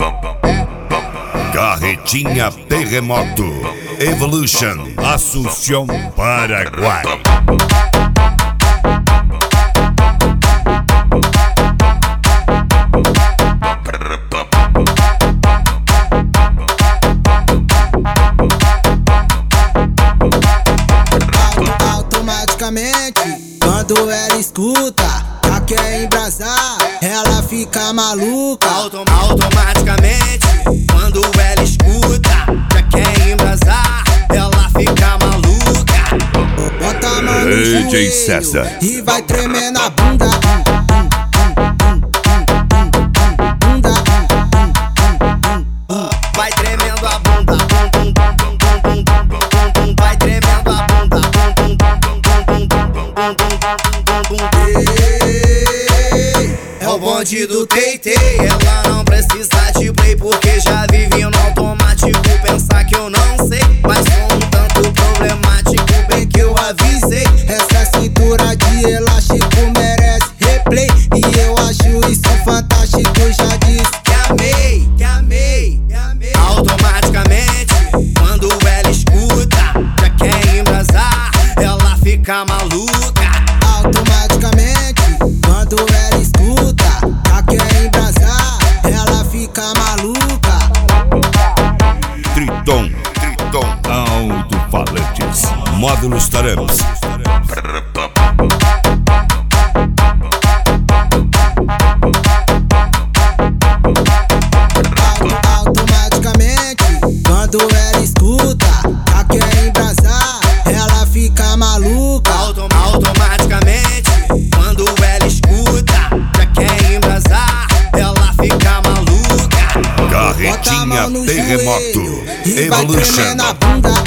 Carretinha Terremoto Evolution, Assunção, Paraguai. Automaticamente, quando ela escuta, já quer embrasar, ela fica maluca. Automaticamente, quando ela escuta, já quer embrasar, ela fica maluca. Bota a mão no DJ joelho César e vai tremendo a bunda. Vai tremendo a bunda, vai tremendo a bunda, é o bonde do Teitei. Ela não precisa de play porque já vive no automático. Pensar que eu não sei, mas sou um tanto problemático. Bem que eu avisei, Essa cintura de elástico merece replay, e eu acho isso fantástico. Já disse que amei, que amei, que amei. Automaticamente, quando ela escuta, já quer embrasar, ela fica maluca. automaticamente, quando ela escuta, já quer embrasar, ela fica maluca. Triton Alto-Falantes, módulos Taramas. Automaticamente, quando ela escuta, já quer embrasar, ela fica maluca. Automaticamente, quando ela escuta, já quer embrasar, ela fica maluca. Carretinha Terremoto e vai Evolution. tremendo a bunda.